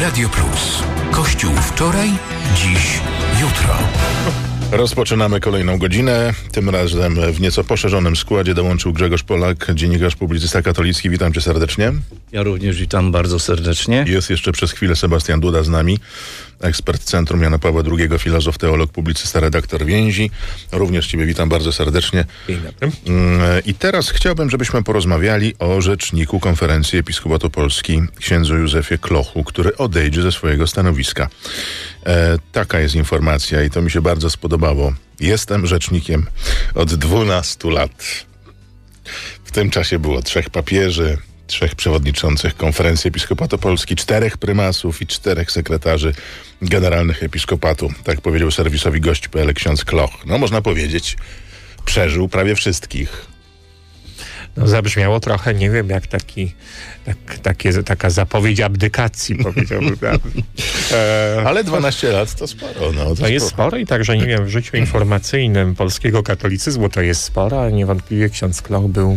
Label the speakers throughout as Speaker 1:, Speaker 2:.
Speaker 1: Radio Plus. Kościół wczoraj, dziś, jutro.
Speaker 2: Rozpoczynamy kolejną godzinę. Tym razem w nieco poszerzonym składzie dołączył Grzegorz Polak, dziennikarz, publicysta katolicki. Witam cię serdecznie.
Speaker 3: Ja również witam bardzo serdecznie.
Speaker 2: Jest jeszcze przez chwilę Sebastian Duda z nami, ekspert Centrum Jana Pawła II, filozof, teolog, publicysta, redaktor Więzi. Również ciebie witam bardzo serdecznie.
Speaker 4: Dzień dobry.
Speaker 2: I teraz chciałbym, żebyśmy porozmawiali o rzeczniku Konferencji Episkopatu Polski, księdzu Józefie Klochu, który odejdzie ze swojego stanowiska. Taka jest informacja i to mi się bardzo spodobało. Jestem rzecznikiem od 12 lat. W tym czasie było 3 papieży, 3 przewodniczących Konferencji Episkopatu Polski, 4 prymasów i 4 sekretarzy generalnych episkopatu. Tak powiedział serwisowi gość.pl ksiądz Kloch. No można powiedzieć, przeżył prawie wszystkich.
Speaker 4: No, zabrzmiało trochę, nie wiem, jak taka zapowiedź abdykacji, powiedziałbym.
Speaker 2: Ale 12 lat to sporo. No,
Speaker 4: to jest sporo i także, nie wiem, w życiu informacyjnym polskiego katolicyzmu to jest sporo, a niewątpliwie ksiądz Kloch był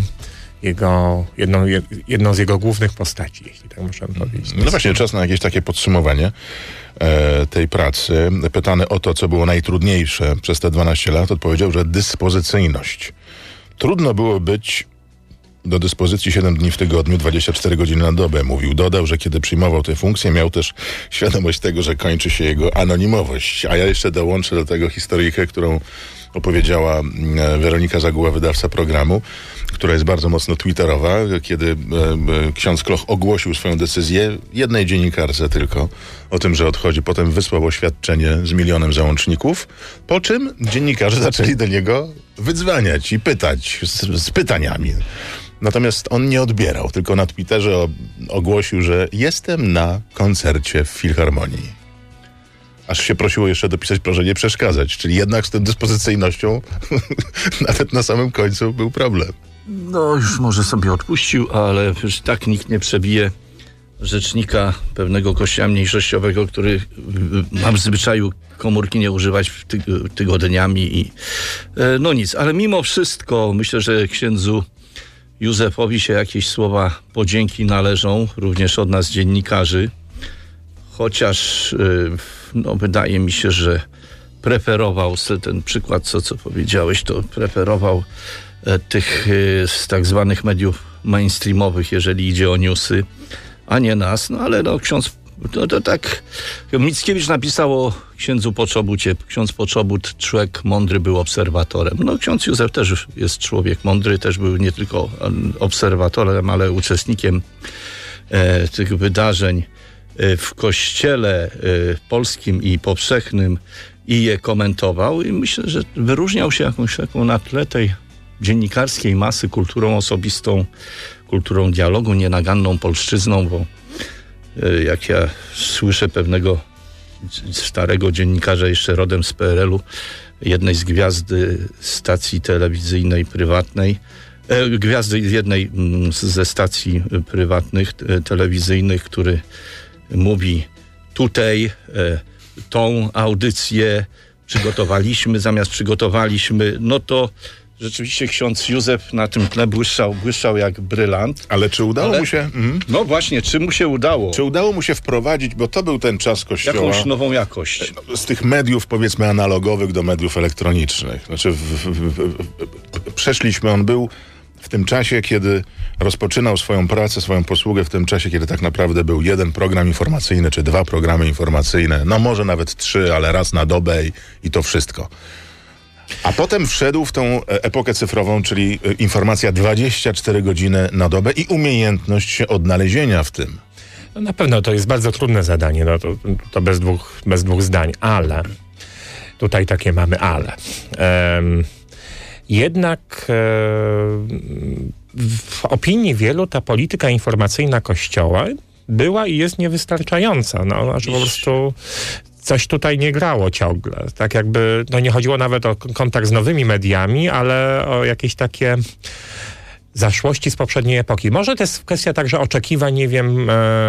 Speaker 4: jedną z jego głównych postaci, jeśli tak możemy powiedzieć.
Speaker 2: No właśnie, czas na jakieś takie podsumowanie tej pracy. Pytany o to, co było najtrudniejsze przez te 12 lat, odpowiedział, że dyspozycyjność. Trudno było być do dyspozycji 7 dni w tygodniu, 24 godziny na dobę, mówił. Dodał, że kiedy przyjmował tę funkcję, miał też świadomość tego, że kończy się jego anonimowość. A ja jeszcze dołączę do tego historyjkę, którą opowiedziała Weronika Zaguła, wydawca programu, która jest bardzo mocno twitterowa, kiedy ksiądz Kloch ogłosił swoją decyzję jednej dziennikarce tylko o tym, że odchodzi. Potem wysłał oświadczenie z 1 milionem załączników, po czym dziennikarze zaczęli do niego wydzwaniać i pytać z pytaniami. Natomiast on nie odbierał, tylko na Twitterze ogłosił, że jestem na koncercie w Filharmonii. Aż się prosiło jeszcze dopisać, proszę nie przeszkadzać. Czyli jednak z tą dyspozycyjnością nawet na samym końcu był problem.
Speaker 3: No już może sobie odpuścił, ale już tak nikt nie przebije rzecznika pewnego kościoła mniejszościowego, który ma w zwyczaju komórki nie używać tygodniami i no nic. Ale mimo wszystko myślę, że księdzu Józefowi się jakieś słowa podzięki należą, również od nas dziennikarzy. Chociaż wydaje mi się, że preferował ten przykład, co powiedziałeś, to preferował tych z tak zwanych mediów mainstreamowych, jeżeli idzie o newsy, a nie nas. No ale ksiądz, to tak Mickiewicz napisał o księdzu Poczobucie. Ksiądz Poczobut, człowiek mądry, był obserwatorem. No ksiądz Józef też jest człowiek mądry, też był nie tylko obserwatorem, ale uczestnikiem tych wydarzeń w kościele polskim i powszechnym i je komentował i myślę, że wyróżniał się jakąś taką na tle tej dziennikarskiej masy kulturą osobistą, kulturą dialogu, nienaganną polszczyzną, bo jak ja słyszę pewnego starego dziennikarza jeszcze rodem z PRL-u, jednej z gwiazdy stacji telewizyjnej prywatnej, gwiazdy jednej ze stacji prywatnych telewizyjnych, który mówi tutaj tą audycję przygotowaliśmy, no to rzeczywiście ksiądz Józef na tym tle błyszczał jak brylant.
Speaker 2: Ale czy udało mu się...
Speaker 3: No właśnie, czy mu się udało?
Speaker 2: Czy udało mu się wprowadzić, bo to był ten czas Kościoła...
Speaker 3: Jakąś nową jakość.
Speaker 2: Z tych mediów, powiedzmy, analogowych do mediów elektronicznych. Znaczy, przeszliśmy, on był w tym czasie, kiedy rozpoczynał swoją pracę, swoją posługę, w tym czasie, kiedy tak naprawdę był 1 program informacyjny, czy 2 programy informacyjne, no może nawet 3, ale raz na dobę i to wszystko. A potem wszedł w tą epokę cyfrową, czyli informacja 24 godziny na dobę i umiejętność się odnalezienia w tym.
Speaker 4: No na pewno to jest bardzo trudne zadanie, no to bez dwóch zdań, ale tutaj takie mamy ale. Jednak w opinii wielu ta polityka informacyjna Kościoła była i jest niewystarczająca. Znaczy po prostu coś tutaj nie grało ciągle. Tak jakby, nie chodziło nawet o kontakt z nowymi mediami, ale o jakieś takie zaszłości z poprzedniej epoki. Może to jest kwestia także oczekiwań, nie wiem,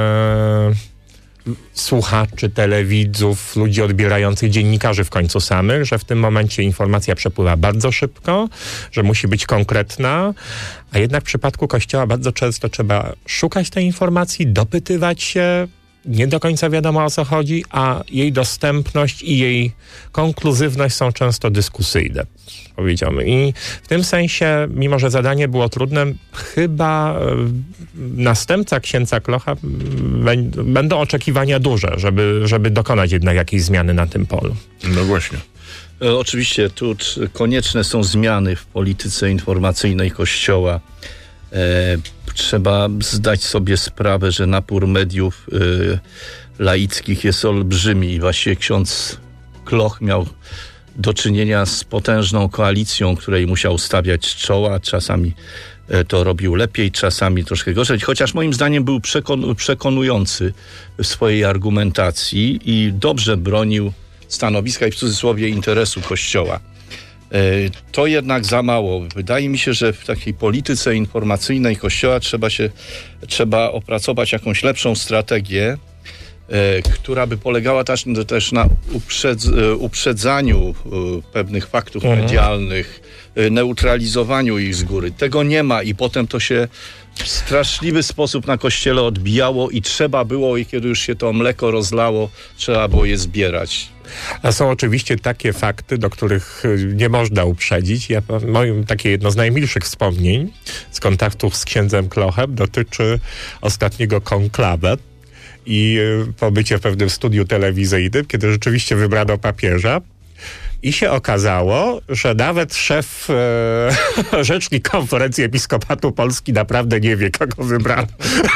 Speaker 4: słuchaczy, telewidzów, ludzi odbierających, dziennikarzy w końcu samych, że w tym momencie informacja przepływa bardzo szybko, że musi być konkretna, a jednak w przypadku Kościoła bardzo często trzeba szukać tej informacji, dopytywać się, nie do końca wiadomo, o co chodzi, a jej dostępność i jej konkluzywność są często dyskusyjne, powiedziałbym. I w tym sensie, mimo że zadanie było trudne, chyba następca księdza Klocha będą oczekiwania duże, żeby dokonać jednak jakiejś zmiany na tym polu.
Speaker 2: No właśnie.
Speaker 3: Oczywiście tu konieczne są zmiany w polityce informacyjnej Kościoła. Trzeba zdać sobie sprawę, że napór mediów laickich jest olbrzymi i właściwie ksiądz Kloch miał do czynienia z potężną koalicją, której musiał stawiać czoła. Czasami to robił lepiej, czasami troszkę gorzej, chociaż moim zdaniem był przekonujący w swojej argumentacji i dobrze bronił stanowiska i w cudzysłowie interesu Kościoła. To jednak za mało. Wydaje mi się, że w takiej polityce informacyjnej Kościoła trzeba opracować jakąś lepszą strategię, która by polegała też na uprzedzaniu pewnych faktów medialnych, neutralizowaniu ich z góry. Tego nie ma i potem to się w straszliwy sposób na Kościele odbijało i trzeba było, i kiedy już się to mleko rozlało, trzeba było je zbierać.
Speaker 4: A są oczywiście takie fakty, do których nie można uprzedzić. Moim takie jedno z najmilszych wspomnień z kontaktów z księdzem Klochem dotyczy ostatniego konklawe i pobycie w pewnym studiu telewizyjnym, kiedy rzeczywiście wybrano papieża. I się okazało, że nawet szef, rzecznik Konferencji Episkopatu Polski naprawdę nie wie, kogo wybrano.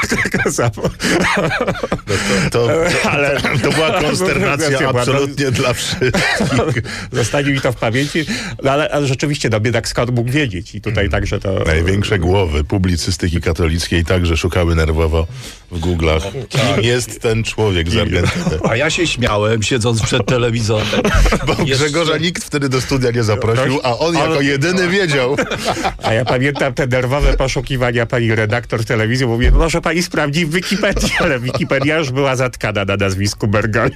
Speaker 2: To była konsternacja absolutnie dla wszystkich.
Speaker 4: Zostanie mi to w pamięci, no ale rzeczywiście biedek Scott mógł wiedzieć i tutaj także to...
Speaker 2: Największe głowy publicystyki katolickiej także szukały nerwowo w Google'ach. Kim jest ten człowiek z Argentyny?
Speaker 3: A ja się śmiałem, siedząc przed telewizorem.
Speaker 2: Bo Grzegorza nikt wtedy do studia nie zaprosił, a on jako jedyny wiedział.
Speaker 4: A ja pamiętam te nerwowe poszukiwania pani redaktor telewizji. Mówię, może pani sprawdzi w Wikipedii, ale Wikipedia już była zatkana na nazwisku Bergoni.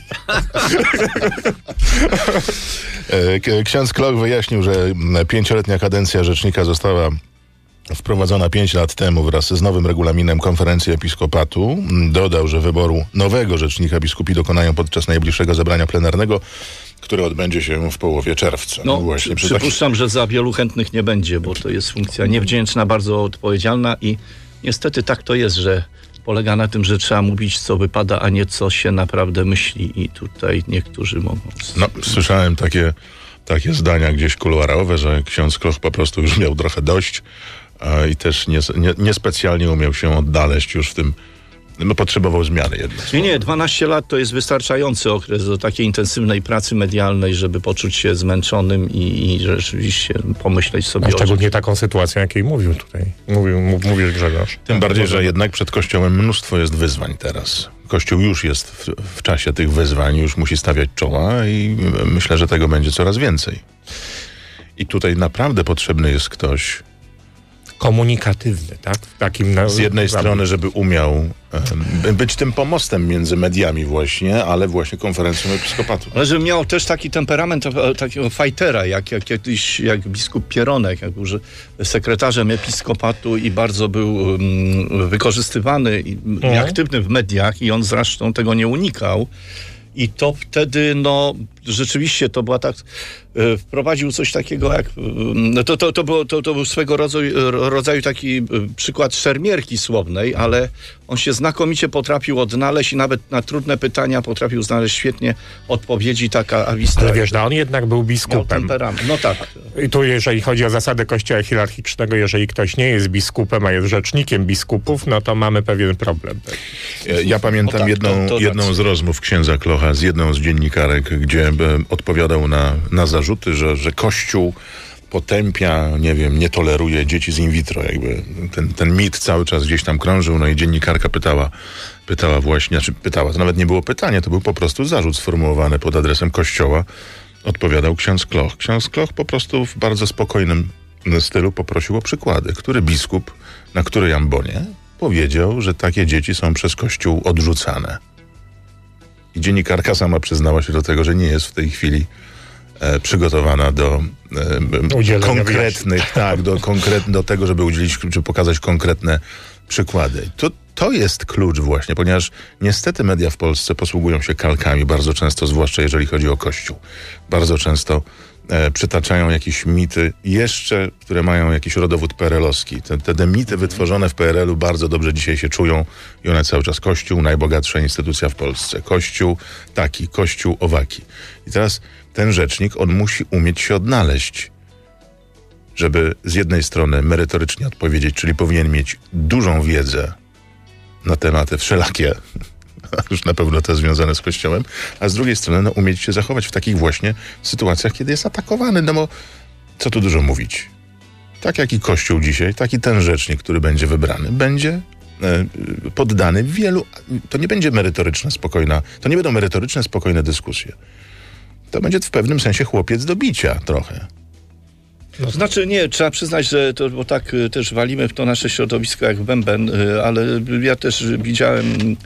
Speaker 2: Ksiądz Kloch wyjaśnił, że 5-letnia kadencja rzecznika została wprowadzona 5 lat temu wraz z nowym regulaminem Konferencji Episkopatu. Dodał, że wyboru nowego rzecznika biskupi dokonają podczas najbliższego zebrania plenarnego, które odbędzie się w połowie czerwca.
Speaker 3: No właśnie, przypuszczam, że za wielu chętnych nie będzie, bo to jest funkcja niewdzięczna, bardzo odpowiedzialna i niestety tak to jest, że polega na tym, że trzeba mówić, co wypada, a nie co się naprawdę myśli i tutaj niektórzy mogą...
Speaker 2: No, słyszałem takie zdania gdzieś kuluarowe, że ksiądz Kloch po prostu już miał trochę dość i też niespecjalnie umiał się odnaleźć już w tym. No, potrzebował zmiany jednak.
Speaker 3: Nie, 12 lat to jest wystarczający okres do takiej intensywnej pracy medialnej, żeby poczuć się zmęczonym i rzeczywiście pomyśleć sobie
Speaker 4: o szczególnie taką sytuację, jakiej mówił tutaj. Mówisz Grzegorz.
Speaker 2: Tym bardziej, że jednak przed Kościołem mnóstwo jest wyzwań teraz. Kościół już jest w czasie tych wyzwań, już musi stawiać czoła i myślę, że tego będzie coraz więcej. I tutaj naprawdę potrzebny jest ktoś
Speaker 4: komunikatywny, tak?
Speaker 2: Z jednej strony, żeby umiał być tym pomostem między mediami właśnie, ale właśnie konferencją episkopatu.
Speaker 3: Ale żeby miał też taki temperament takiego fajtera, jak biskup Pieronek, jak był sekretarzem episkopatu i bardzo był wykorzystywany i aktywny w mediach i on zresztą tego nie unikał. I to wtedy, rzeczywiście to była tak, wprowadził coś takiego jak, to był swego rodzaju taki przykład szermierki słownej, ale on się znakomicie potrafił odnaleźć i nawet na trudne pytania potrafił znaleźć świetnie odpowiedzi, taka awista.
Speaker 4: Ale wiesz, on jednak był biskupem.
Speaker 3: No tak.
Speaker 4: I tu jeżeli chodzi o zasadę kościoła hierarchicznego, jeżeli ktoś nie jest biskupem, a jest rzecznikiem biskupów, no to mamy pewien problem.
Speaker 2: Ja pamiętam jedną z rozmów księdza Klocha z jedną z dziennikarek, gdzie odpowiadał na zarzuty, że Kościół potępia, nie toleruje dzieci z in vitro. Jakby ten mit cały czas gdzieś tam krążył, no i dziennikarka pytała właśnie, to nawet nie było pytanie, to był po prostu zarzut sformułowany pod adresem Kościoła. Odpowiadał ksiądz Kloch. Ksiądz Kloch po prostu w bardzo spokojnym stylu poprosił o przykłady. Który biskup, na której ambonie powiedział, że takie dzieci są przez Kościół odrzucane. I dziennikarka sama przyznała się do tego, że nie jest w tej chwili przygotowana do konkretnych, do tego, żeby udzielić, czy pokazać konkretne przykłady. to jest klucz właśnie, ponieważ niestety media w Polsce posługują się kalkami bardzo często, zwłaszcza jeżeli chodzi o Kościół. Bardzo często przytaczają jakieś mity jeszcze, które mają jakiś rodowód PRL-owski. Te mity wytworzone w PRL-u bardzo dobrze dzisiaj się czują i one cały czas Kościół, najbogatsza instytucja w Polsce. Kościół taki, Kościół owaki. I teraz ten rzecznik, on musi umieć się odnaleźć, żeby z jednej strony merytorycznie odpowiedzieć, czyli powinien mieć dużą wiedzę na tematy wszelakie, już na pewno te związane z Kościołem, a z drugiej strony umieć się zachować w takich właśnie sytuacjach, kiedy jest atakowany. No bo co tu dużo mówić? Tak jak i Kościół dzisiaj, tak i ten rzecznik, który będzie wybrany, będzie poddany wielu... To nie będzie merytoryczna, spokojna... To nie będą merytoryczne, spokojne dyskusje. To będzie w pewnym sensie chłopiec do bicia trochę.
Speaker 3: No, znaczy nie, trzeba przyznać, że to, bo tak też walimy w to nasze środowisko jak bęben, ale ja też widziałem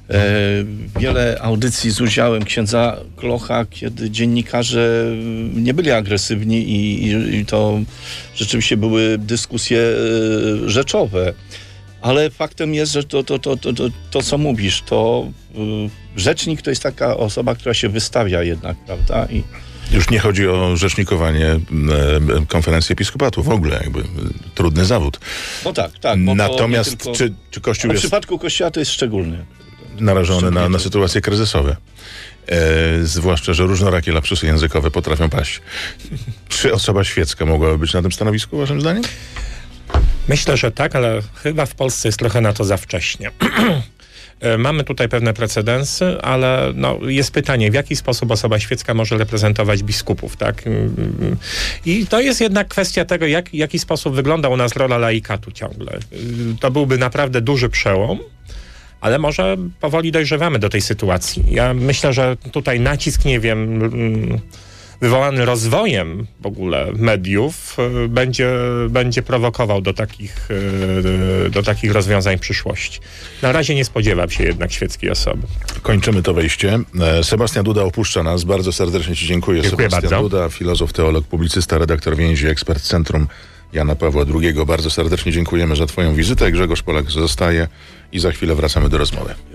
Speaker 3: wiele audycji z udziałem księdza Klocha, kiedy dziennikarze nie byli agresywni i to rzeczywiście były dyskusje rzeczowe. Ale faktem jest, że to co mówisz, to rzecznik to jest taka osoba, która się wystawia jednak, prawda? I
Speaker 2: już nie chodzi o rzecznikowanie konferencji episkopatu, w ogóle jakby trudny zawód.
Speaker 3: No tak.
Speaker 2: Natomiast
Speaker 3: tylko...
Speaker 2: czy Kościół jest...
Speaker 3: W przypadku Kościoła to jest szczególny.
Speaker 2: Narażony na sytuacje kryzysowe. Zwłaszcza, że różnorakie lapsusy językowe potrafią paść. Czy osoba świecka mogłaby być na tym stanowisku, waszym zdaniem?
Speaker 4: Myślę, że tak, ale chyba w Polsce jest trochę na to za wcześnie. Mamy tutaj pewne precedensy, ale jest pytanie, w jaki sposób osoba świecka może reprezentować biskupów, tak? I to jest jednak kwestia tego, w jaki sposób wygląda u nas rola laikatu ciągle. To byłby naprawdę duży przełom, ale może powoli dojrzewamy do tej sytuacji. Ja myślę, że tutaj nacisk, wywołany rozwojem w ogóle mediów będzie prowokował do takich rozwiązań w przyszłości. Na razie nie spodziewam się jednak świeckiej osoby.
Speaker 2: Kończymy to wejście. Sebastian Duda opuszcza nas. Bardzo serdecznie ci dziękuję.
Speaker 4: Dziękuję
Speaker 2: Sebastian
Speaker 4: bardzo.
Speaker 2: Duda, filozof, teolog, publicysta, redaktor więzi, ekspert Centrum Jana Pawła II. Bardzo serdecznie dziękujemy za twoją wizytę. Grzegorz Polak zostaje i za chwilę wracamy do rozmowy.